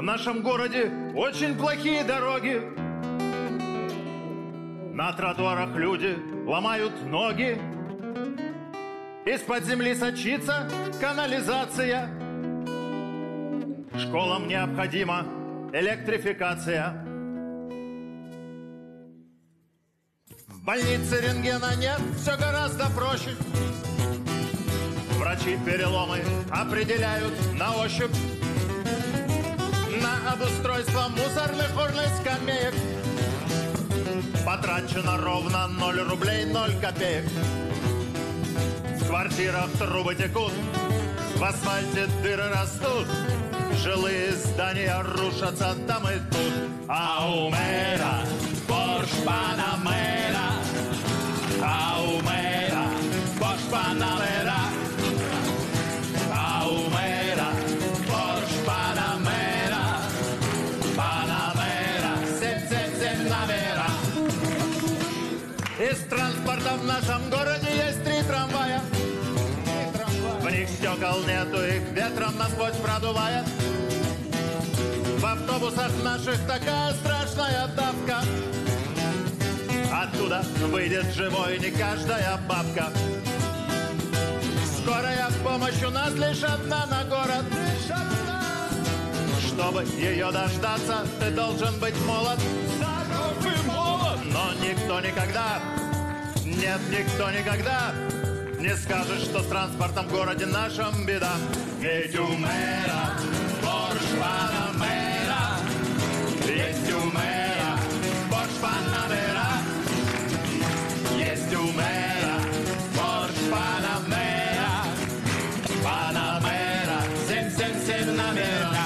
В нашем городе очень плохие дороги. На тротуарах люди ломают ноги. Из-под земли сочится канализация. Школам необходима электрификация. В больнице рентгена нет, все гораздо проще. Врачи переломы определяют на ощупь. На обустройство мусорных урн и скамеек потрачено ровно 0 рублей 0 копеек. В квартирах трубы текут, в асфальте дыры растут, жилые здания рушатся там и тут. А у мэра Порш Панамера, а у мэра Порш Панамера, а у мэра Порш Панамера, Панамера 777 номера. Из транспорта в нашем городе есть 3 трамвая. В них стекол нету, их ветром насквозь продувает. В автобусах наших такая страшная давка. Оттуда выйдет живой не каждая бабка. Скорая помощь у нас лишь одна на город. Чтобы ее дождаться, ты должен быть молод. Здоров и молод. Но никто никогда, нет, никто никогда не скажет, что с транспортом в городе нашем беда. Ведь у мэра Порш Панамера, есть у мэра Порш Панамера, есть у мэра Порш Панамера, Панамера 777 номера.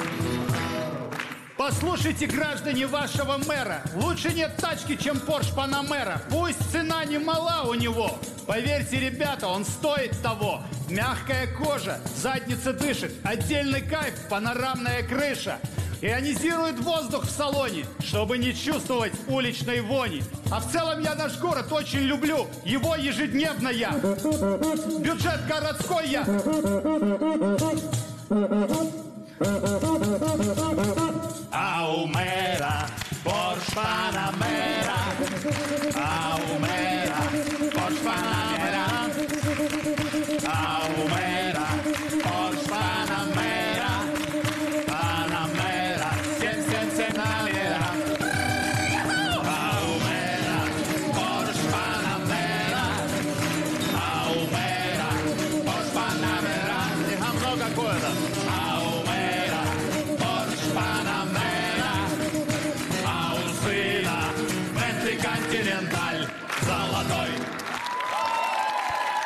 Послушайте, граждане, вашего мэра, лучше нет тачки, чем Порш Панамера. Пусть цена не мала у него. Поверьте, ребята, он стоит того. Мягкая кожа, задница дышит, отдельный кайф, панорамная крыша. Ионизирует воздух в салоне, чтобы не чувствовать уличной вони. А в целом я наш город очень люблю, его ежедневно я. Бюджет городской я. А у мэра Порш Панамера, а у мэра Порш Панамера, а у мэра Порш Панамера, Панамера 777 номера. А у мэра Порш Панамера, а у мэра Порш Панамера. Не гамно какое-то. А у мэра Порш Панамера, а у сына Бентли Континенталь золотой.